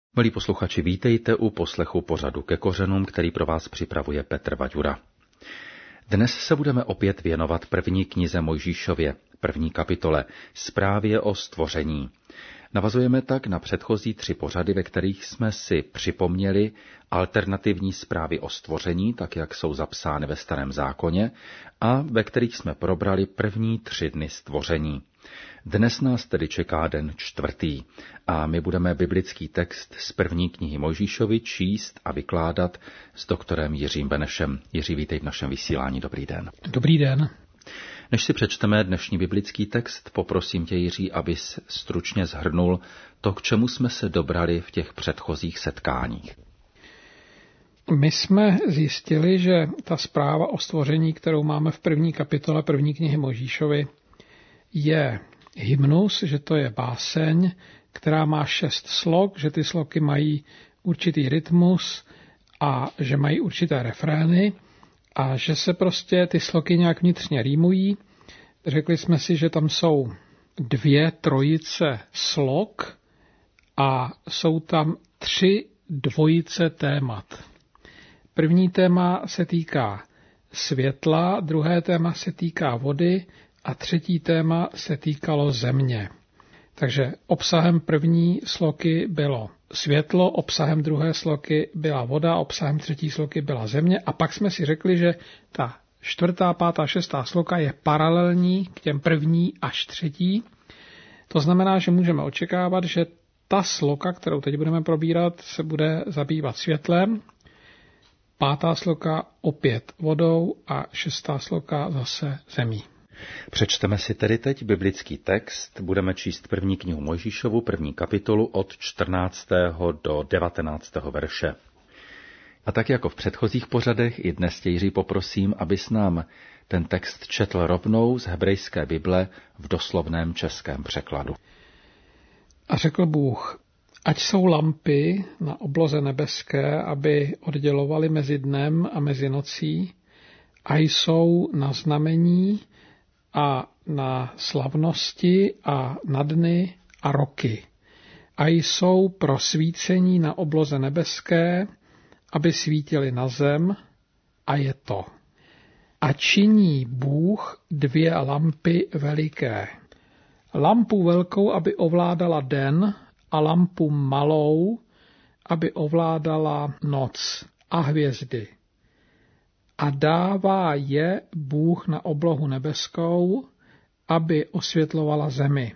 Milí posluchači, vítejte u poslechu pořadu Ke kořenům, který pro vás připravuje Petr Vaďura. Dnes se budeme opět věnovat první knize Mojžíšově, první kapitole, zprávě o stvoření. Navazujeme tak na předchozí 3 pořady, ve kterých jsme si připomněli alternativní zprávy o stvoření, tak jak jsou zapsány ve Starém zákoně, a ve kterých jsme probrali první 3 dny stvoření. Dnes nás tedy čeká den 4. a my budeme biblický text z první knihy Mojžíšovi číst a vykládat s doktorem Jiřím Benešem. Jiří, vítej v našem vysílání. Dobrý den. Dobrý den. Než si přečteme dnešní biblický text, poprosím tě, Jiří, abys stručně shrnul to, k čemu jsme se dobrali v těch předchozích setkáních. My jsme zjistili, že ta zpráva o stvoření, kterou máme v první kapitole první knihy Mojžíšovi, je hymnus, že to je báseň, která má 6 slok, že ty sloky mají určitý rytmus a že mají určité refrény a že se prostě ty sloky nějak vnitřně rýmují. Řekli jsme si, že tam jsou 2 trojice slok a jsou tam 3 dvojice témat. První téma se týká světla, druhé téma se týká vody a třetí téma se týkalo země. Takže obsahem první sloky bylo světlo, obsahem druhé sloky byla voda, obsahem třetí sloky byla země a pak jsme si řekli, že ta 4., 5., 6. sloka je paralelní k těm první až třetí. To znamená, že můžeme očekávat, že ta sloka, kterou teď budeme probírat, se bude zabývat světlem, 5. sloka opět vodou a 6. sloka zase zemí. Přečteme si tedy teď biblický text, budeme číst první knihu Mojžíšovu, první kapitolu od 14. do 19. verše. A tak jako v předchozích pořadech, i dnes tě, Jiří, poprosím, abys nám ten text četl rovnou z hebrejské Bible v doslovném českém překladu. A řekl Bůh, ať jsou lampy na obloze nebeské, aby oddělovaly mezi dnem a mezi nocí, a jsou na znamení a na slavnosti a na dny a roky. A jsou pro svícení na obloze nebeské, aby svítily na zem, a je to. A činí Bůh 2 lampy veliké. Lampu velkou, aby ovládala den, a lampu malou, aby ovládala noc a hvězdy. A dává je Bůh na oblohu nebeskou, aby osvětlovala zemi.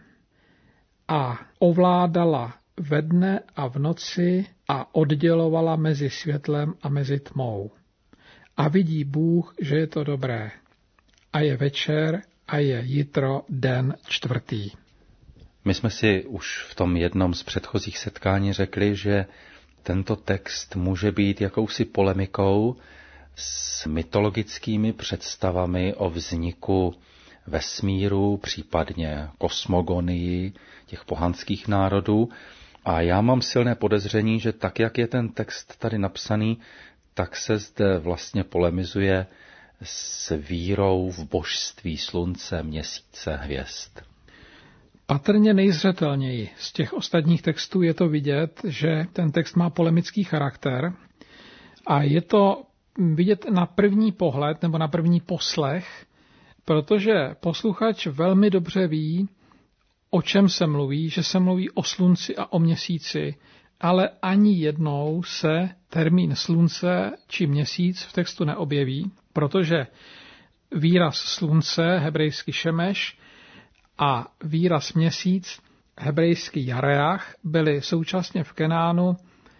A ovládala ve dne a v noci a oddělovala mezi světlem a mezi tmou. A vidí Bůh, že je to dobré. A je večer a je jitro den 4. My jsme si už v tom jednom z předchozích setkání řekli, že tento text může být jakousi polemikou s mytologickými představami o vzniku vesmíru, případně kosmogonii těch pohanských národů. A já mám silné podezření, že tak, jak je ten text tady napsaný, tak se zde vlastně polemizuje s vírou v božství slunce, měsíce, hvězd. Patrně nejzřetelněji z těch ostatních textů je to vidět, že ten text má polemický charakter a je to vidět na první pohled nebo na první poslech, protože posluchač velmi dobře ví, o čem se mluví, že se mluví o slunci a o měsíci, ale ani jednou se termín slunce či měsíc v textu neobjeví, protože výraz slunce, hebrejsky šemeš, a výraz měsíc, hebrejský jareach, byly současně v Kenánu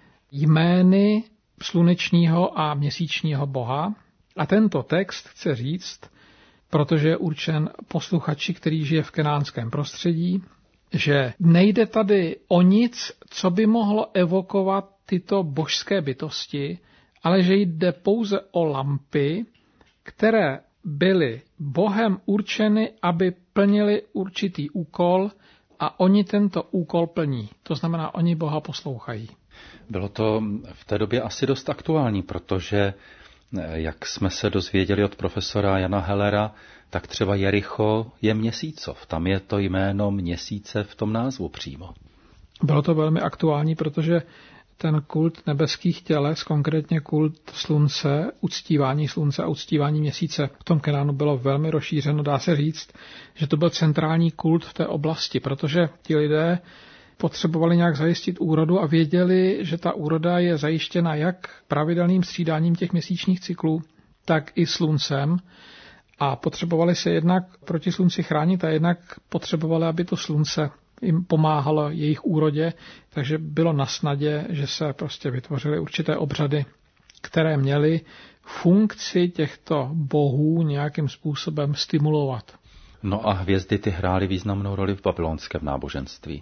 jmény slunečního a měsíčního boha. A tento text chce říct, protože je určen posluchači, který žije v kenánském prostředí, že nejde tady o nic, co by mohlo evokovat tyto božské bytosti, ale že jde pouze o lampy, které byly Bohem určeny, aby plnili určitý úkol a oni tento úkol plní. To znamená, oni Boha poslouchají. Bylo to v té době asi dost aktuální, protože, jak jsme se dozvěděli od profesora Jana Hellera, tak třeba Jericho je Měsícov. Tam je to jméno měsíce v tom názvu přímo. Bylo to velmi aktuální, protože ten kult nebeských těles, konkrétně kult slunce, uctívání slunce a uctívání měsíce v tom Kenánu bylo velmi rozšířeno. Dá se říct, že to byl centrální kult v té oblasti, protože ti lidé potřebovali nějak zajistit úrodu a věděli, že ta úroda je zajištěna jak pravidelným střídáním těch měsíčních cyklů, tak i sluncem. A potřebovali se jednak proti slunci chránit a jednak potřebovali, aby to slunce jim pomáhalo jejich úrodě, takže bylo na snadě, že se prostě vytvořily určité obřady, které měly funkci těchto bohů nějakým způsobem stimulovat. No a hvězdy ty hrály významnou roli v babylonském náboženství.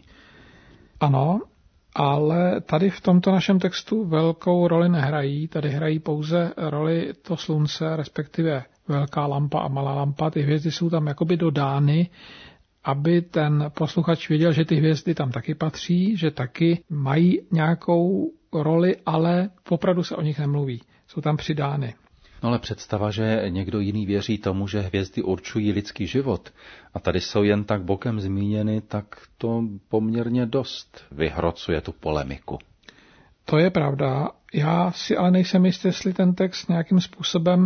Ano, ale tady v tomto našem textu velkou roli nehrají. Tady hrají pouze roli to slunce, respektive velká lampa a malá lampa. Ty hvězdy jsou tam jakoby dodány, aby ten posluchač věděl, že ty hvězdy tam taky patří, že taky mají nějakou roli, ale opravdu se o nich nemluví. Jsou tam přidány. No ale představa, že někdo jiný věří tomu, že hvězdy určují lidský život a tady jsou jen tak bokem zmíněny, tak to poměrně dost vyhrocuje tu polemiku. To je pravda. Já si ale nejsem jistý, jestli ten text nějakým způsobem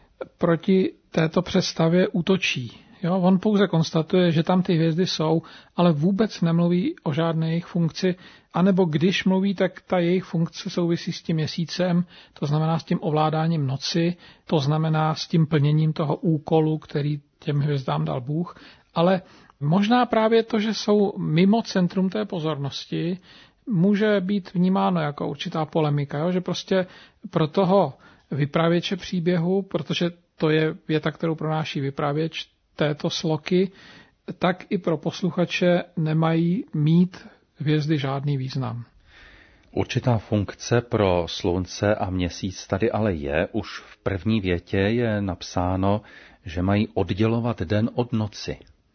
proti této představě útočí. Jo, on pouze konstatuje, že tam ty hvězdy jsou, ale vůbec nemluví o žádné jejich funkci, anebo když mluví, tak ta jejich funkce souvisí s tím měsícem, to znamená s tím ovládáním noci, to znamená s tím plněním toho úkolu, který těm hvězdám dal Bůh, ale možná právě to, že jsou mimo centrum té pozornosti, může být vnímáno jako určitá polemika, jo? Že prostě pro toho vypravěče příběhu, protože to je věta, kterou pronáší vypravěč této sloky, tak i pro posluchače nemají mít hvězdy žádný význam. Určitá funkce pro slunce a měsíc tady ale je. Už v první větě je napsáno, že mají oddělovat den od noci.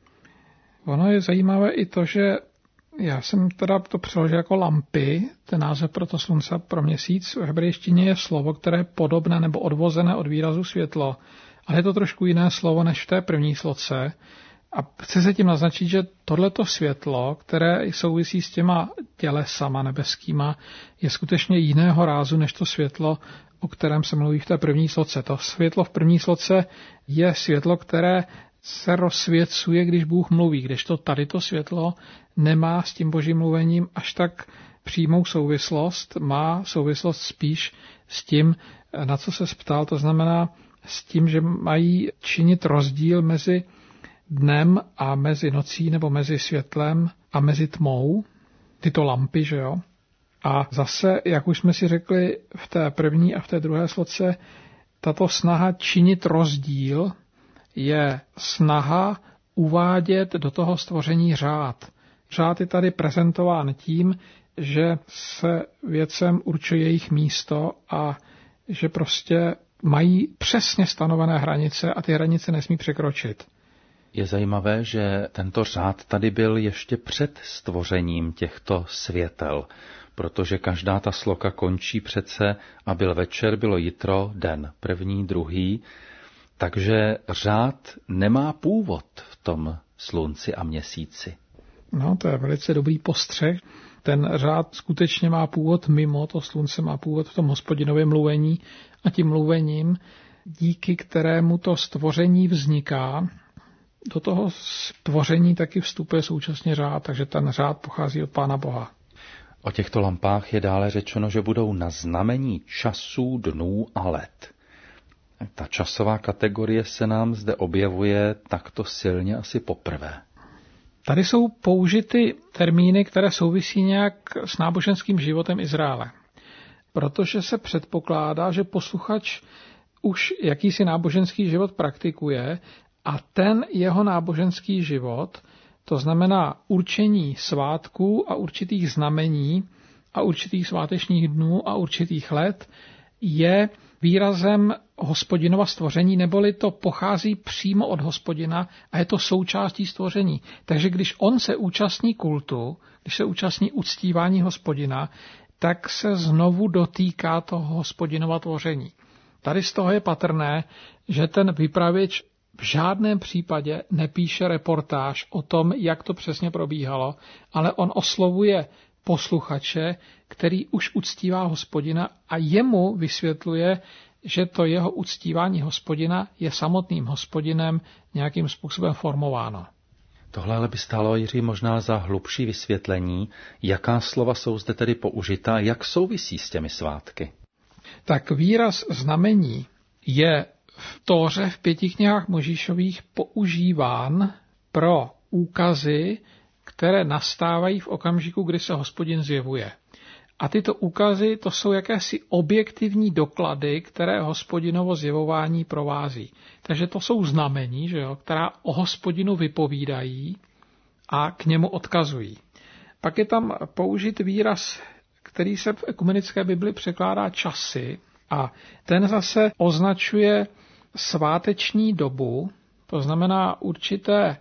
Ono je zajímavé i to, že já jsem teda to přeložil jako lampy, ten název pro to slunce a pro měsíc. V hebrejštině je slovo, které je podobné nebo odvozené od výrazu světlo, ale je to trošku jiné slovo než v té první sloce. A chci se tím naznačit, že tohleto světlo, které souvisí s těma tělesama nebeskýma, je skutečně jiného rázu než to světlo, o kterém se mluví v té první sloce. To světlo v první sloce je světlo, které se rozsvěcuje, když Bůh mluví, kdežto tady to světlo nemá s tím božím mluvením až tak přímou souvislost, má souvislost spíš s tím, na co se ptal, to znamená s tím, že mají činit rozdíl mezi dnem a mezi nocí nebo mezi světlem a mezi tmou, tyto lampy, že jo. A zase, jak už jsme si řekli v té první a v té druhé sloce, tato snaha činit rozdíl je snaha uvádět do toho stvoření řád. Řád je tady prezentován tím, že se věcem určuje jejich místo a že prostě mají přesně stanovené hranice a ty hranice nesmí překročit. Je zajímavé, že tento řád tady byl ještě před stvořením těchto světel, protože každá ta sloka končí přece a byl večer, bylo jitro, den, první, druhý, takže řád nemá původ v tom slunci a měsíci. No, to je velice dobrý postřeh. Ten řád skutečně má původ mimo, to slunce má původ v tom Hospodinově mluvení a tím mluvením, díky kterému to stvoření vzniká, do toho stvoření taky vstupuje současně řád, takže ten řád pochází od Pána Boha. O těchto lampách je dále řečeno, že budou na znamení časů, dnů a let. Ta časová kategorie se nám zde objevuje takto silně asi poprvé. Tady jsou použity termíny, které souvisí nějak s náboženským životem Izraele. Protože se předpokládá, že posluchač už jakýsi náboženský život praktikuje a ten jeho náboženský život, to znamená určení svátků a určitých znamení a určitých svátečních dnů a určitých let, je výrazem Hospodinova stvoření, neboli to pochází přímo od Hospodina a je to součástí stvoření. Takže když on se účastní kultu, když se účastní uctívání Hospodina, tak se znovu dotýká toho Hospodinova tvoření. Tady z toho je patrné, že ten vypravěč v žádném případě nepíše reportáž o tom, jak to přesně probíhalo, ale on oslovuje posluchače, který už uctívá Hospodina a jemu vysvětluje, že to jeho uctívání Hospodina je samotným Hospodinem nějakým způsobem formováno. Tohle ale by stálo, Jiří, možná za hlubší vysvětlení, jaká slova jsou zde tedy použita, jak souvisí s těmi svátky. Tak výraz znamení je v Tóře v 5 knihách Mojžíšových používán pro úkazy, které nastávají v okamžiku, kdy se Hospodin zjevuje. A tyto úkazy, to jsou jakési objektivní doklady, které Hospodinovo zjevování provází. Takže to jsou znamení, že jo, která o Hospodinu vypovídají a k němu odkazují. Pak je tam použit výraz, který se v ekumenické Bibli překládá časy, a ten zase označuje sváteční dobu, to znamená určité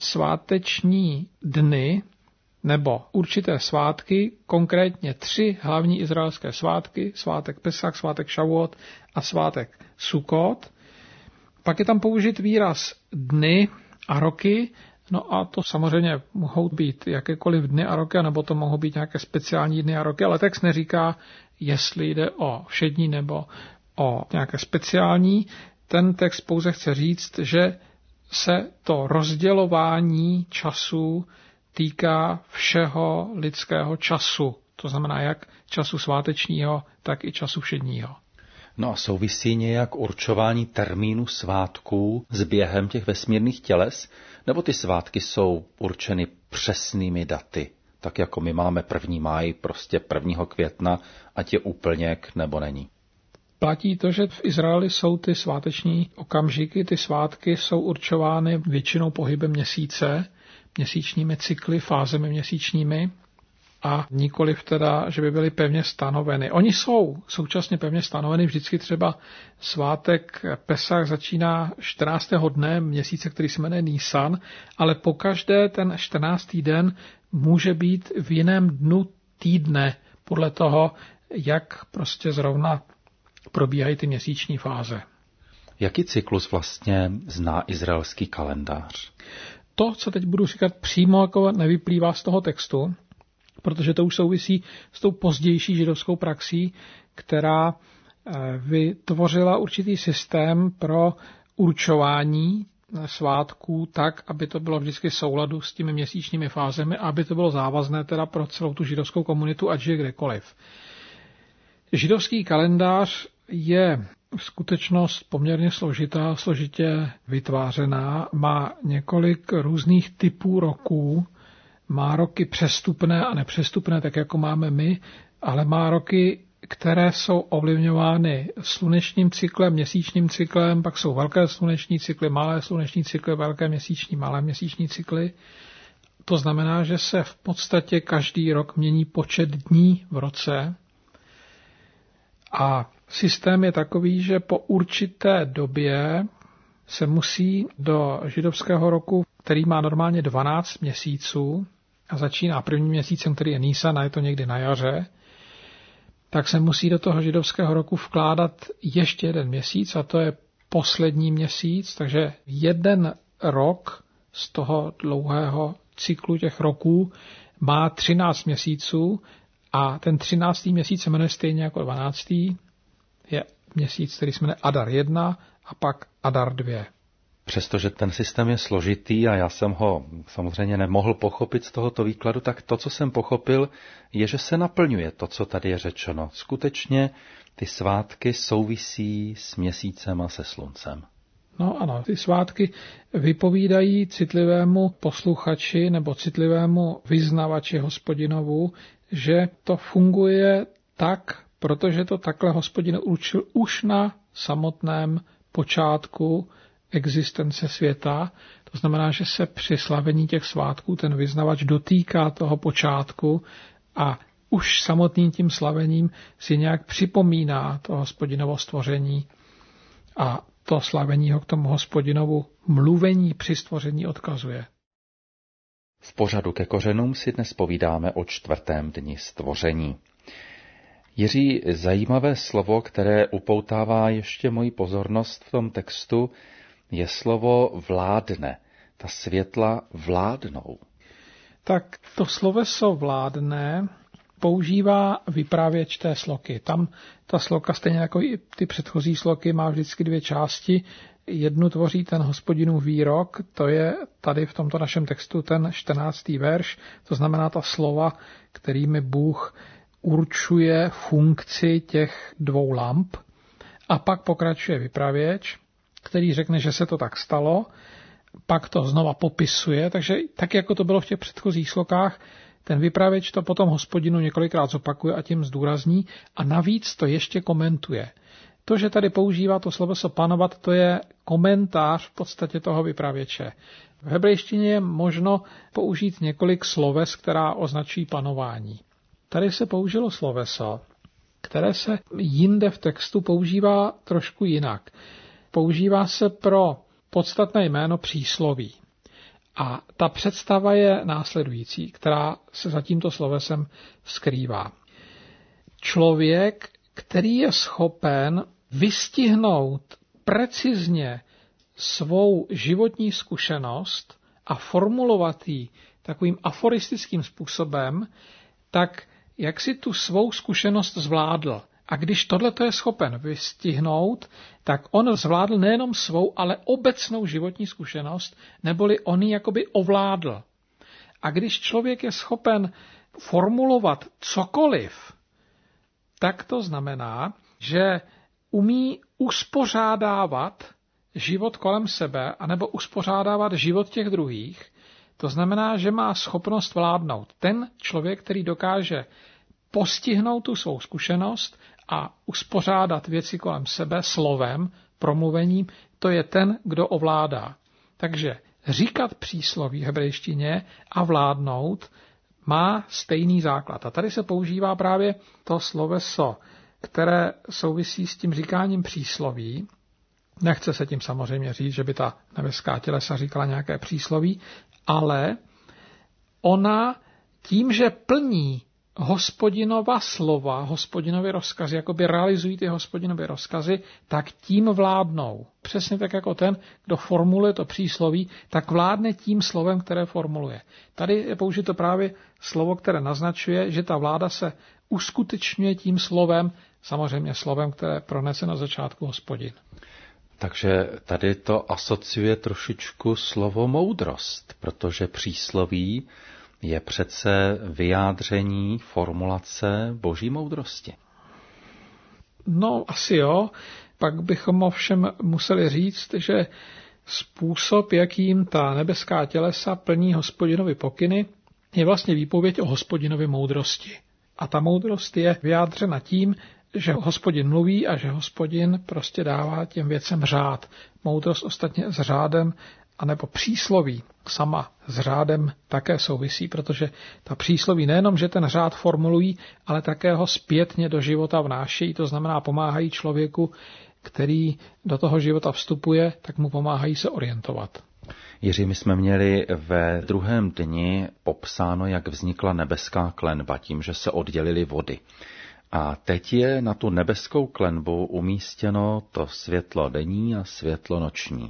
sváteční dny nebo určité svátky, konkrétně 3 hlavní izraelské svátky, svátek Pesach, svátek Šavuot a svátek Sukot. Pak je tam použit výraz dny a roky, no a to samozřejmě mohou být jakékoliv dny a roky, nebo to mohou být nějaké speciální dny a roky, ale text neříká, jestli jde o všední nebo o nějaké speciální. Ten text pouze chce říct, že se to rozdělování času týká všeho lidského času. To znamená jak času svátečního, tak i času všedního. No a souvisí nějak určování termínu svátků s během těch vesmírných těles? Nebo ty svátky jsou určeny přesnými daty? Tak jako my máme 1. máj, prostě 1. května, ať je úplněk nebo není. Platí to, že v Izraeli jsou ty sváteční okamžiky, ty svátky jsou určovány většinou pohybem měsíce, měsíčními cykly, fázemi měsíčními a nikoliv teda, že by byly pevně stanoveny. Oni jsou současně pevně stanoveny, vždycky třeba svátek Pesach začíná 14. dne měsíce, který se jmenuje Nisan, ale pokaždé ten 14. den může být v jiném dnu týdne, podle toho, jak prostě zrovna probíhají ty měsíční fáze. Jaký cyklus vlastně zná izraelský kalendář? To, co teď budu říkat, přímo jako nevyplývá z toho textu, protože to už souvisí s tou pozdější židovskou praxí, která vytvořila určitý systém pro určování svátků tak, aby to bylo vždycky v souladu s těmi měsíčními fázemi a aby to bylo závazné teda pro celou tu židovskou komunitu, ať žije kdekoliv. Židovský kalendář je skutečnost poměrně složitě vytvářená, má několik různých typů roků, má roky přestupné a nepřestupné, tak jako máme my, ale má roky, které jsou ovlivňovány slunečním cyklem, měsíčním cyklem, pak jsou velké sluneční cykly, malé sluneční cykly, velké měsíční, malé měsíční cykly. To znamená, že se v podstatě každý rok mění počet dní v roce a systém je takový, že po určité době se musí do židovského roku, který má normálně 12 měsíců a začíná prvním měsícem, který je Nisan, a je to někdy na jaře, tak se musí do toho židovského roku vkládat ještě jeden měsíc a to je poslední měsíc, takže jeden rok z toho dlouhého cyklu těch roků má 13 měsíců a ten 13. měsíc se jmenuje stejně jako 12. Je měsíc, který se jmenuje Adar 1 a pak Adar 2. Přestože ten systém je složitý a já jsem ho samozřejmě nemohl pochopit z tohoto výkladu, tak to, co jsem pochopil, je, že se naplňuje to, co tady je řečeno. Skutečně ty svátky souvisí s měsícem a se sluncem. No ano, ty svátky vypovídají citlivému posluchači nebo citlivému vyznavači Hospodinovu, že to funguje tak, protože to takhle Hospodin určil už na samotném počátku existence světa. To znamená, že se při slavení těch svátků ten vyznavač dotýká toho počátku a už samotným tím slavením si nějak připomíná to Hospodinovo stvoření a to slavení ho k tomu Hospodinovu mluvení při stvoření odkazuje. V pořadu Ke kořenům si dnes povídáme o 4. dni stvoření. Jiří, zajímavé slovo, které upoutává ještě moji pozornost v tom textu, je slovo vládne. Ta světla vládnou. Tak to sloveso vládne používá vypravěč té sloky. Tam ta sloka, stejně jako i ty předchozí sloky, má vždycky dvě části. Jednu tvoří ten Hospodinův výrok, to je tady v tomto našem textu ten 14. verš, to znamená ta slova, kterými Bůh určuje funkci těch dvou lamp. A pak pokračuje vypravěč, který řekne, že se to tak stalo, pak to znova popisuje, takže tak, jako to bylo v těch předchozích slokách, ten vypravěč to potom Hospodinu několikrát zopakuje a tím zdůrazní a navíc to ještě komentuje. To, že tady používá to sloveso panovat, to je komentář v podstatě toho vypravěče. V hebrejštině je možno použít několik sloves, která označují panování. Tady se použilo sloveso, které se jinde v textu používá trošku jinak. Používá se pro podstatné jméno přísloví. A ta představa je následující, která se za tímto slovesem skrývá. Člověk, který je schopen vystihnout precizně svou životní zkušenost a formulovat ji takovým aforistickým způsobem, tak jak si tu svou zkušenost zvládl. A když tohleto je schopen vystihnout, tak on zvládl nejenom svou, ale obecnou životní zkušenost, neboli on ji jakoby ovládl. A když člověk je schopen formulovat cokoliv, tak to znamená, že umí uspořádávat život kolem sebe, anebo uspořádávat život těch druhých. To znamená, že má schopnost vládnout. Ten člověk, který dokáže postihnout tu svou zkušenost a uspořádat věci kolem sebe slovem, promluvením, to je ten, kdo ovládá. Takže říkat přísloví v hebrejštině a vládnout má stejný základ. A tady se používá právě to sloveso, které souvisí s tím říkáním přísloví. Nechce se tím samozřejmě říct, že by ta nebeská tělesa říkala nějaké přísloví, ale ona tím, že plní Hospodinova slova, Hospodinovy rozkazy, jakoby realizují ty Hospodinovy rozkazy, tak tím vládnou. Přesně tak jako ten, kdo formuluje to přísloví, tak vládne tím slovem, které formuluje. Tady je použito právě slovo, které naznačuje, že ta vláda se uskutečňuje tím slovem, samozřejmě slovem, které pronese na začátku Hospodin. Takže tady to asociuje trošičku slovo moudrost, protože přísloví je přece vyjádření formulace boží moudrosti. No, asi jo. Pak bychom ovšem museli říct, že způsob, jakým ta nebeská tělesa plní Hospodinovi pokyny, je vlastně výpověď o Hospodinovi moudrosti. A ta moudrost je vyjádřena tím, že Hospodin mluví a že Hospodin prostě dává těm věcem řád. Moudrost ostatně s řádem anebo přísloví sama s řádem také souvisí, protože ta přísloví nejenom, že ten řád formulují, ale také ho zpětně do života vnášejí, to znamená pomáhají člověku, který do toho života vstupuje, tak mu pomáhají se orientovat. Jiří, my jsme měli ve druhém dni popsáno, jak vznikla nebeská klenba tím, že se oddělily vody. A teď je na tu nebeskou klenbu umístěno to světlo denní a světlo noční.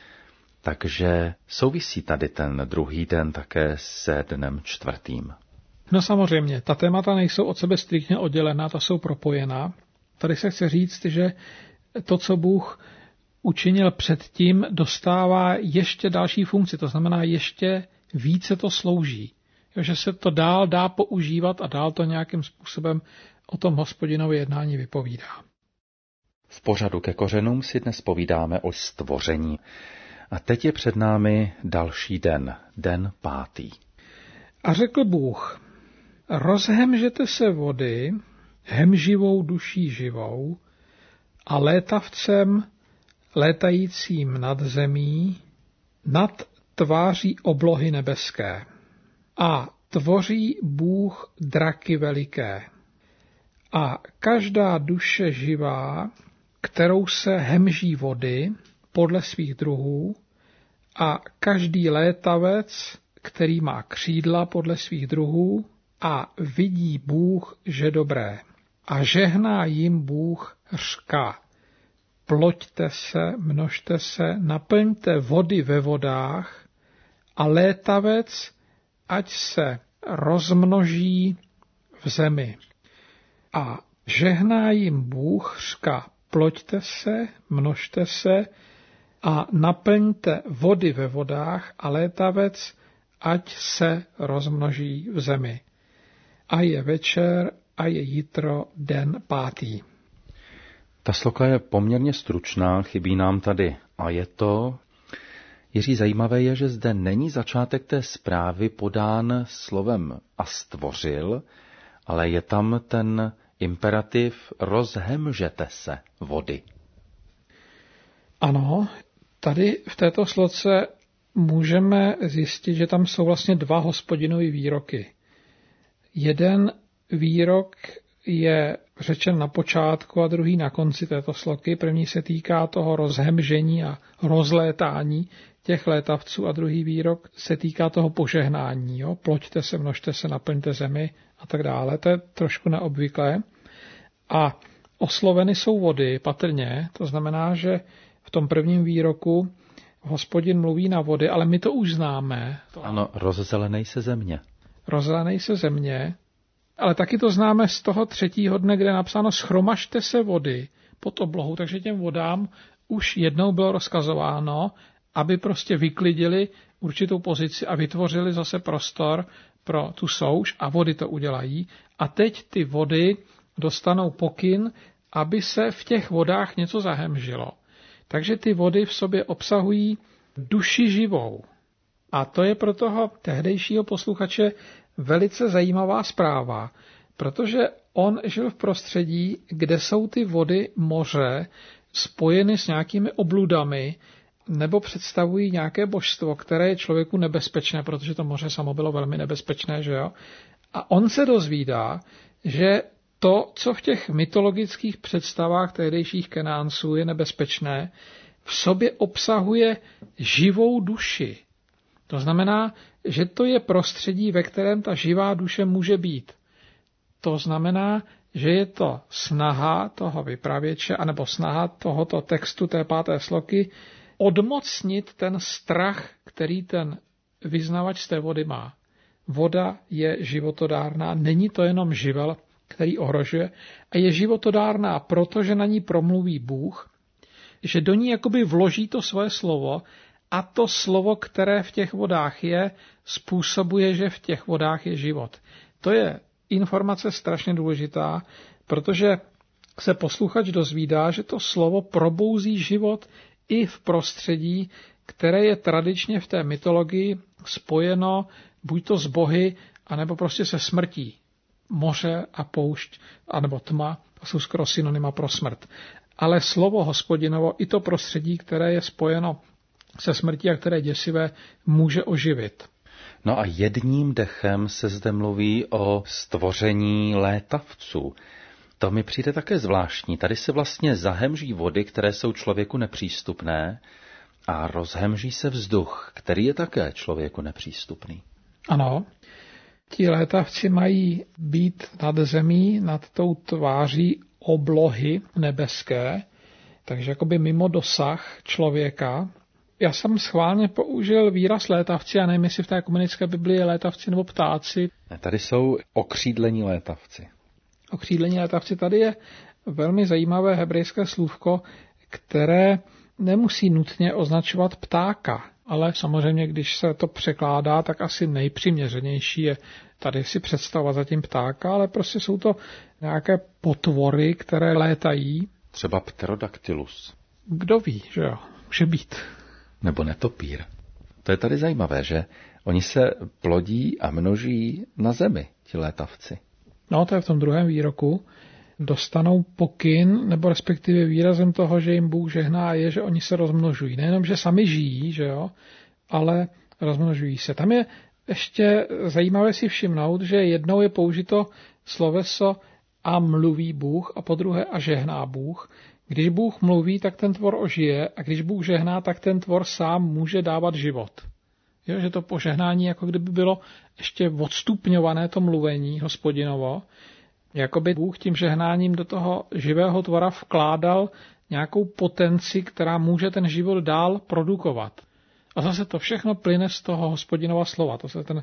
Takže souvisí tady ten druhý den také se dnem čtvrtým. No samozřejmě, ta témata nejsou od sebe striktně oddělená, ta jsou propojená. Tady se chce říct, že to, co Bůh učinil předtím, dostává ještě další funkci, to znamená ještě více to slouží. Že se to dál dá používat a dál to nějakým způsobem o tom Hospodinově jednání vypovídá. V pořadu Ke kořenům si dnes povídáme o stvoření. A teď je před námi další den, den 5. A řekl Bůh, rozhemžete se vody, hemživou duší živou a létavcem létajícím nad zemí, nad tváří oblohy nebeské. A tvoří Bůh draky veliké. A každá duše živá, kterou se hemží vody podle svých druhů, a každý létavec, který má křídla podle svých druhů, a vidí Bůh, že dobré. A žehná jim Bůh řka. Ploďte se, množte se, naplňte vody ve vodách a létavec, ať se rozmnoží v zemi. A žehná jim Bůh, říká, ploďte se, množte se a naplňte vody ve vodách a létavec, ať se rozmnoží v zemi. A je večer a je jitro den 5. Ta sloka je poměrně stručná, chybí nám tady a je to. Jiří, zajímavé je, že zde není začátek té zprávy podán slovem a stvořil, ale je tam ten imperativ rozhemžete se vody. Ano, tady v této sloce můžeme zjistit, že tam jsou vlastně 2 Hospodinovy výroky. Jeden výrok je řečen na počátku a druhý na konci této sloky. První se týká toho rozhemžení a rozlétání těch létavců a druhý výrok se týká toho požehnání. Jo? Ploďte se, množte se, naplňte zemi a tak dále. To je trošku neobvyklé. A osloveny jsou vody patrně, to znamená, že v tom prvním výroku Hospodin mluví na vody, ale my to už známe. Ano, rozzelenej se země. Rozzelenej se země, ale taky to známe z toho 3. dne, kde je napsáno schromažte se vody pod oblohou, takže těm vodám už jednou bylo rozkazováno, aby prostě vyklidili určitou pozici a vytvořili zase prostor pro tu souš a vody to udělají. A teď ty vody dostanou pokyn, aby se v těch vodách něco zahemžilo. Takže ty vody v sobě obsahují duši živou. A to je pro toho tehdejšího posluchače velice zajímavá zpráva, protože on žil v prostředí, kde jsou ty vody moře spojeny s nějakými obludami nebo představují nějaké božstvo, které je člověku nebezpečné, protože to moře samo bylo velmi nebezpečné, že jo? A on se dozvídá, že to, co v těch mytologických představách tehdejších Kenánců je nebezpečné, v sobě obsahuje živou duši. To znamená, že to je prostředí, ve kterém ta živá duše může být. To znamená, že je to snaha toho vypravěče, anebo snaha tohoto textu té 5. sloky, odmocnit ten strach, který ten vyznavač z té vody má. Voda je životodárná, není to jenom živel, který ohrožuje, a je životodárná, protože na ní promluví Bůh, že do ní jakoby vloží to svoje slovo a to slovo, které v těch vodách je, způsobuje, že v těch vodách je život. To je informace strašně důležitá, protože se posluchač dozvídá, že to slovo probouzí život i v prostředí, které je tradičně v té mytologii spojeno buď to s bohy, anebo prostě se smrtí. Moře a poušť, anebo tma, to jsou skoro synonyma pro smrt. Ale slovo Hospodinovo, i to prostředí, které je spojeno se smrtí a které je děsivé, může oživit. No a jedním dechem se zde mluví o stvoření létavců. To mi přijde také zvláštní. Tady se vlastně zahemží vody, které jsou člověku nepřístupné, a rozhemží se vzduch, který je také člověku nepřístupný. Ano, ti létavci mají být nad zemí, nad tou tváří oblohy nebeské, takže jakoby mimo dosah člověka. Já jsem schválně použil výraz létavci a nevím, jestli v té ekumenické Biblii je létavci nebo ptáci. Tady jsou okřídlení létavci. Okřídlení létavci, tady je velmi zajímavé hebrejské slůvko, které nemusí nutně označovat ptáka, ale samozřejmě, když se to překládá, tak asi nejpřiměřenější je tady si představovat zatím ptáka, ale prostě jsou to nějaké potvory, které létají. Třeba pterodactylus. Kdo ví, že jo, může být. Nebo netopír. To je tady zajímavé, že oni se plodí a množí na zemi, ti létavci. No, to je v tom druhém výroku. Dostanou pokyn, nebo respektive výrazem toho, že jim Bůh žehná, je, že oni se rozmnožují. Nejenom, že sami žijí, že jo, ale rozmnožují se. Tam je ještě zajímavé si všimnout, že jednou je použito sloveso a mluví Bůh a podruhé a žehná Bůh. Když Bůh mluví, tak ten tvor ožije a když Bůh žehná, tak ten tvor sám může dávat život. Jo, že to požehnání jako kdyby bylo ještě odstupňované to mluvení Hospodinovo, jakoby Bůh tím žehnáním do toho živého tvora vkládal nějakou potenci, která může ten život dál produkovat. A zase to všechno plyne z toho Hospodinova slova. To se ten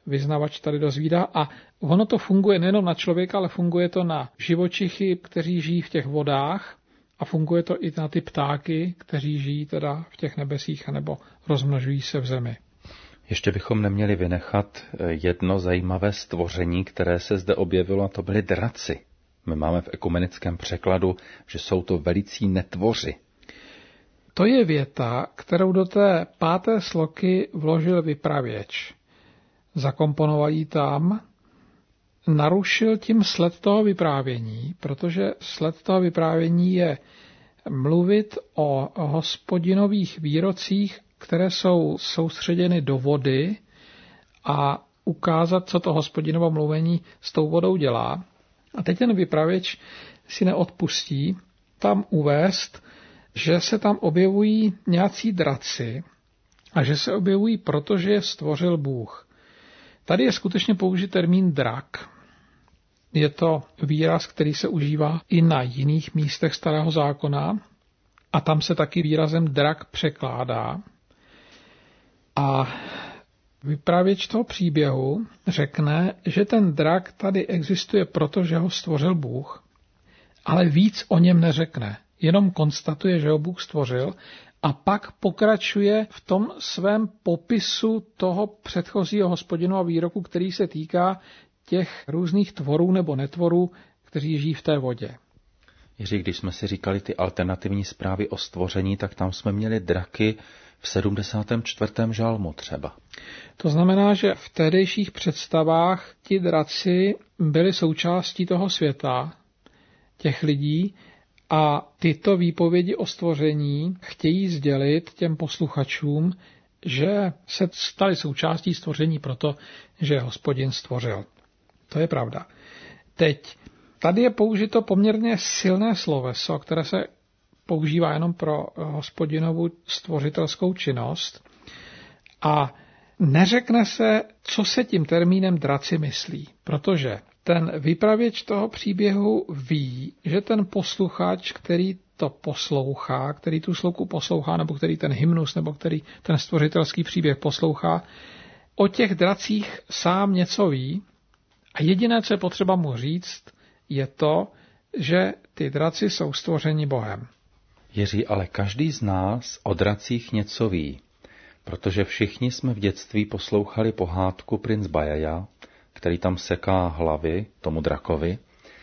vyznavač tady dozvídá. A ono to funguje nejen na člověka, ale funguje to na živočichy, kteří žijí v těch vodách, a funguje to i na ty ptáky, kteří žijí teda v těch nebesích anebo rozmnožují se v zemi. Ještě bychom neměli vynechat jedno zajímavé stvoření, které se zde objevilo, a to byly draci. My máme v ekumenickém překladu, že jsou to velicí netvoři. To je věta, kterou do té 5. sloky vložil vypravěč. Zakomponoval ji tam, narušil tím sled toho vyprávění, protože sled toho vyprávění je mluvit o Hospodinových výrocích, které jsou soustředěny do vody, a ukázat, co to Hospodinovo mluvení s tou vodou dělá. A teď ten vypravěč si neodpustí tam uvést, že se tam objevují nějací draci a že se objevují, protože je stvořil Bůh. Tady je skutečně použit termín drak. Je to výraz, který se užívá i na jiných místech Starého zákona a tam se taky výrazem drak překládá. A vypravěč toho příběhu řekne, že ten drak tady existuje, protože ho stvořil Bůh, ale víc o něm neřekne. Jenom konstatuje, že ho Bůh stvořil, a pak pokračuje v tom svém popisu toho předchozího Hospodinova výroku, který se týká těch různých tvorů nebo netvorů, kteří žijí v té vodě. Jiří, když jsme si říkali ty alternativní zprávy o stvoření, tak tam jsme měli draky v 74. žalmu třeba. To znamená, že v tehdejších představách ti draci byli součástí toho světa, těch lidí, a tyto výpovědi o stvoření chtějí sdělit těm posluchačům, že se stali součástí stvoření proto, že Hospodin stvořil. To je pravda. Teď, tady je použito poměrně silné sloveso, které se používá jenom pro Hospodinovu stvořitelskou činnost, a neřekne se, co se tím termínem draci myslí, protože ten vypravěč toho příběhu ví, že ten posluchač, který to poslouchá, který tu sloku poslouchá, nebo který ten hymnus, nebo který ten stvořitelský příběh poslouchá, o těch dracích sám něco ví, a jediné, co je potřeba mu říct, je to, že ty draci jsou stvořeni Bohem. Jiří, ale každý z nás o dracích něco ví, protože všichni jsme v dětství poslouchali pohádku Princ Bajaja, který tam seká hlavy tomu drakovi,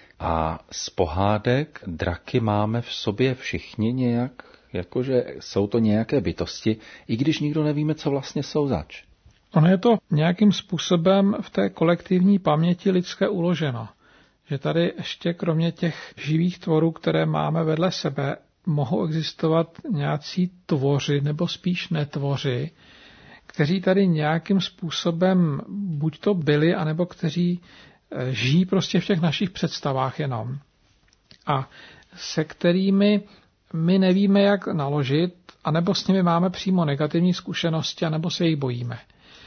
a z pohádek draky máme v sobě všichni nějak, jakože jsou to nějaké bytosti, i když nikdo nevíme, co vlastně jsou zač. Ono je to nějakým způsobem v té kolektivní paměti lidské uloženo, že tady ještě kromě těch živých tvorů, které máme vedle sebe, mohou existovat nějací tvoři nebo spíš netvoři, kteří tady nějakým způsobem buď to byli, anebo kteří žijí prostě v těch našich představách jenom. A se kterými my nevíme, jak naložit, anebo s nimi máme přímo negativní zkušenosti, anebo se jich bojíme.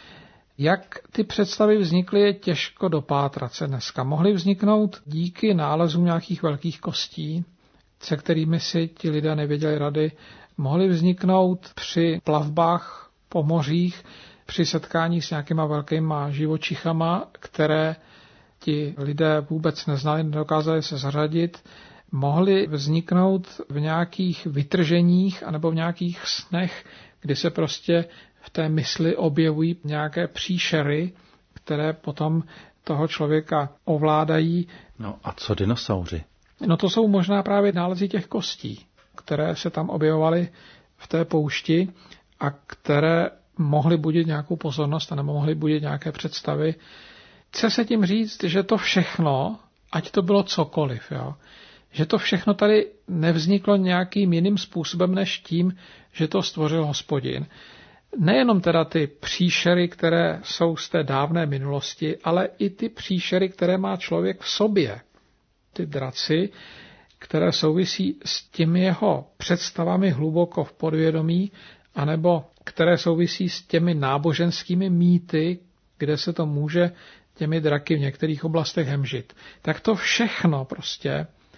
Jak ty představy vznikly, je těžko dopátrat se dneska. Mohly vzniknout díky nálezům nějakých velkých kostí, se kterými si ti lidé nevěděli rady. Mohly vzniknout při plavbách po mořích, při setkání s nějakýma velkýma živočichama, které ti lidé vůbec neznali, nedokázali se zařadit. Mohly vzniknout v nějakých vytrženích anebo v nějakých snech, kdy se prostě v té mysli objevují nějaké příšery, které potom toho člověka ovládají. No a co dinosauři? No to jsou možná právě nálezy těch kostí, které se tam objevovaly v té poušti a které mohly budit nějakou pozornost a nebo mohly budit nějaké představy. Chce se tím říct, že to všechno, ať to bylo cokoliv, jo, že to všechno tady nevzniklo nějakým jiným způsobem než tím, že to stvořil Hospodin. Nejenom teda ty příšery, které jsou z té dávné minulosti, ale i ty příšery, které má člověk v sobě. Ty draci, které souvisí s těmi jeho představami hluboko v podvědomí, anebo které souvisí s těmi náboženskými mýty, kde se to může těmi draky v některých oblastech hemžit. Tak to všechno prostě,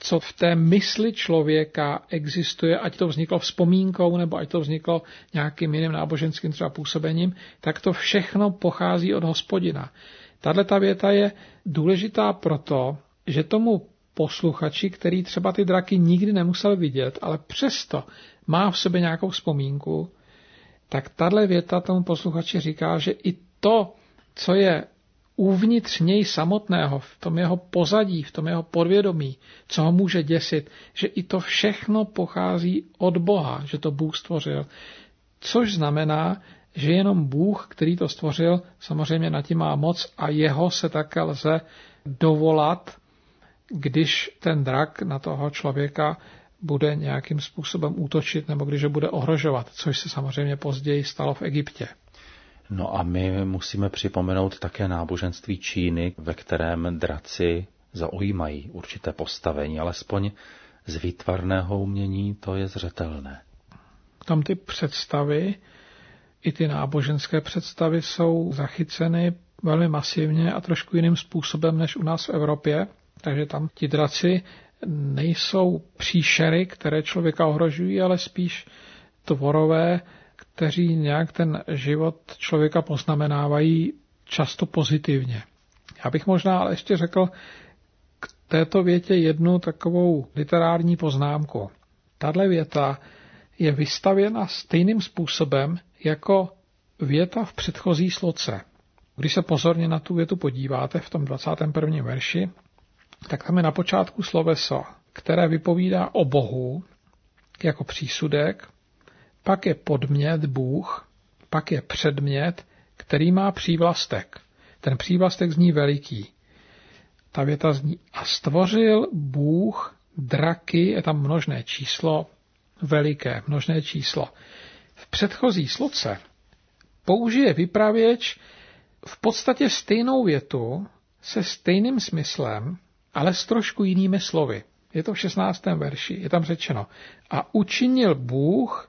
co v té mysli člověka existuje, ať to vzniklo vzpomínkou, nebo ať to vzniklo nějakým jiným náboženským třeba působením, tak to všechno pochází od Hospodina. Tato věta je důležitá proto, že tomu posluchači, který třeba ty draky nikdy nemusel vidět, ale přesto má v sobě nějakou vzpomínku, tak tato věta tomu posluchači říká, že i to, co je uvnitř něj samotného, v tom jeho pozadí, v tom jeho podvědomí, co ho může děsit, že i to všechno pochází od Boha, že to Bůh stvořil. Což znamená, že jenom Bůh, který to stvořil, samozřejmě nad tím má moc a jeho se také lze dovolat, když ten drak na toho člověka bude nějakým způsobem útočit nebo když ho bude ohrožovat, což se samozřejmě později stalo v Egyptě. No a my musíme připomenout také náboženství Číny, ve kterém draci zaujímají určité postavení, alespoň z výtvarného umění to je zřetelné. Tam ty představy, i ty náboženské představy jsou zachyceny velmi masivně a trošku jiným způsobem než u nás v Evropě, takže tam ti draci nejsou příšery, které člověka ohrožují, ale spíš tvorové, kteří nějak ten život člověka poznamenávají často pozitivně. Já bych možná ale ještě řekl k této větě jednu takovou literární poznámku. Tato věta je vystavěna stejným způsobem jako věta v předchozí sloce. Když se pozorně na tu větu podíváte v tom 21. verši, tak tam je na počátku sloveso, které vypovídá o Bohu jako přísudek, pak je podmět Bůh, pak je předmět, který má přívlastek. Ten přívlastek zní veliký. Ta věta zní a stvořil Bůh draky, je tam množné číslo, veliké množné číslo. V předchozí sloce použije vypravěč v podstatě stejnou větu se stejným smyslem, ale s trošku jinými slovy. Je to v 16. verši, je tam řečeno a učinil Bůh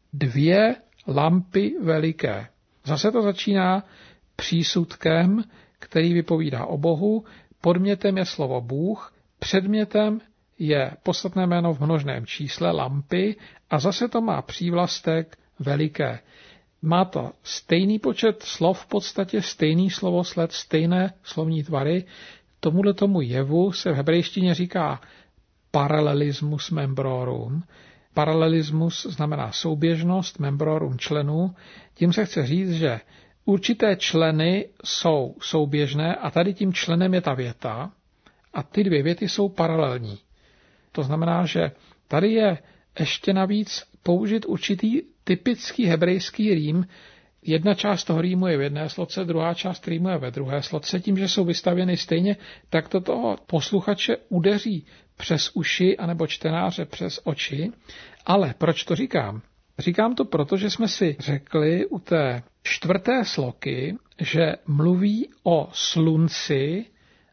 2 lampy veliké. Zase to začíná přísudkem, který vypovídá o Bohu, podmětem je slovo Bůh, předmětem je podstatné jméno v množném čísle lampy a zase to má přívlastek veliké. Má to stejný počet slov, v podstatě stejný slovosled, stejné slovní tvary. Tomu jevu se v hebrejštině říká paralelismus membrorum. Paralelismus znamená souběžnost, membrorum členů. Tím se chce říct, že určité členy jsou souběžné a tady tím členem je ta věta a ty 2 věty jsou paralelní. To znamená, že tady je ještě navíc použit určitý typický hebrejský rým. Jedna část toho rýmu je v jedné sloce, druhá část rýmu je ve druhé sloce. Tím, že jsou vystavěny stejně, tak to toho posluchače udeří přes uši anebo čtenáře přes oči. Ale proč to říkám? Říkám to proto, že jsme si řekli u té 4. sloky, že mluví o slunci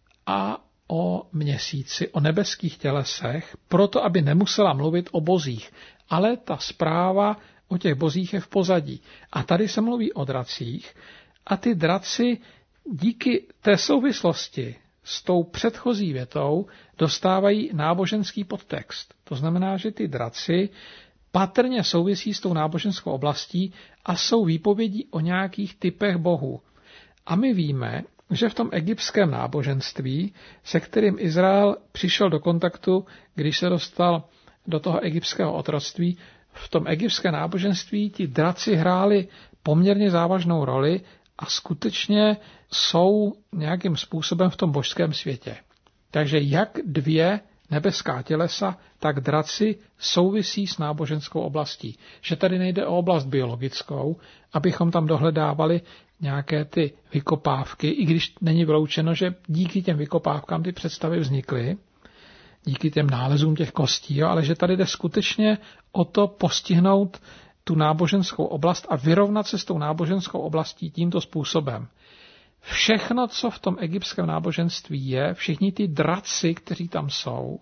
a o měsíci, o nebeských tělesech, proto aby nemusela mluvit o bozích. Ale ta zpráva o těch bozích je v pozadí. A tady se mluví o dracích a ty draci díky té souvislosti s tou předchozí větou dostávají náboženský podtext. To znamená, že ty draci patrně souvisí s tou náboženskou oblastí a jsou výpovědí o nějakých typech bohů. A my víme, že v tom egyptském náboženství, se kterým Izrael přišel do kontaktu, když se dostal do toho egyptského otroctví, v tom egyptském náboženství ti draci hráli poměrně závažnou roli a skutečně jsou nějakým způsobem v tom božském světě. Takže jak 2 nebeská tělesa, tak draci souvisí s náboženskou oblastí. Že tady nejde o oblast biologickou, abychom tam dohledávali nějaké ty vykopávky, i když není vyloučeno, že díky těm vykopávkám ty představy vznikly, díky těm nálezům těch kostí, jo, ale že tady jde skutečně o to postihnout tu náboženskou oblast a vyrovnat se s tou náboženskou oblastí tímto způsobem. Všechno, co v tom egyptském náboženství je, všichni ty draci, kteří tam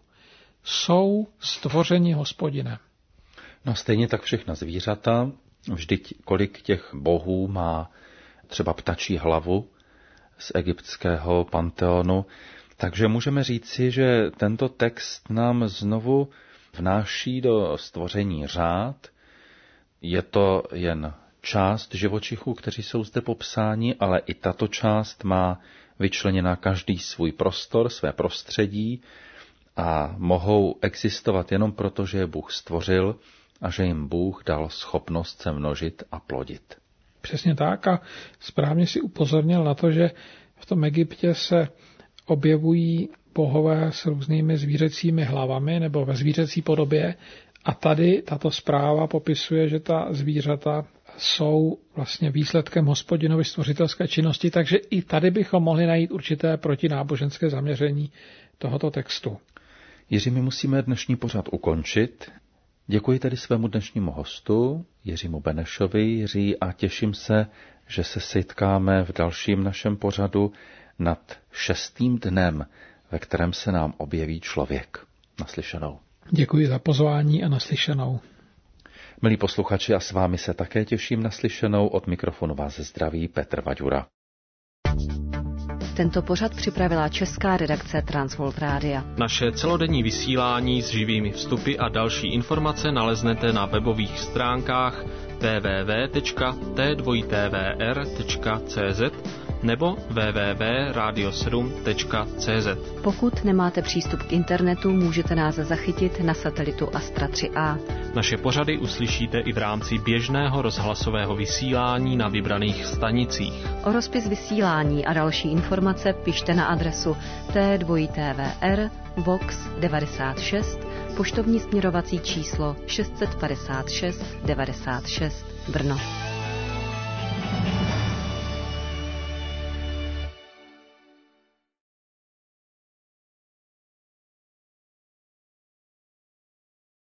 jsou stvořeni Hospodinem. No stejně tak všechna zvířata, vždyť kolik těch bohů má třeba ptačí hlavu z egyptského panteonu, Takže můžeme říci, že tento text nám znovu vnáší do stvoření řád. Je to jen část živočichů, kteří jsou zde popsáni, ale i tato část má vyčleněná každý svůj prostor, své prostředí a mohou existovat jenom proto, že je Bůh stvořil a že jim Bůh dal schopnost se množit a plodit. Přesně tak a správně si upozornil na to, že v tom Egyptě se objevují bohové s různými zvířecími hlavami nebo ve zvířecí podobě a tady tato zpráva popisuje, že ta zvířata jsou vlastně výsledkem Hospodinovy stvořitelské činnosti, takže i tady bychom mohli najít určité protináboženské zaměření tohoto textu. Jiří, my musíme dnešní pořad ukončit. Děkuji tedy svému dnešnímu hostu, Jiřímu Benešovi. Jiří, a těším se, že se setkáme v dalším našem pořadu nad 6. dnem, ve kterém se nám objeví člověk. Naslyšenou. Děkuji za pozvání a naslyšenou. Milí posluchači, a s vámi se také těším naslyšenou. Od mikrofonu vás zdraví Petr Vaďura. Tento pořad připravila česká redakce Transworld Rádia. Naše celodenní vysílání s živými vstupy a další informace naleznete na webových stránkách www.t2tvr.cz nebo www.radio7.cz. Pokud nemáte přístup k internetu, můžete nás zachytit na satelitu Astra 3A. Naše pořady uslyšíte i v rámci běžného rozhlasového vysílání na vybraných stanicích. O rozpis vysílání a další informace pište na adresu T2TVR Vox 96, poštovní směrovací číslo 656 96 Brno.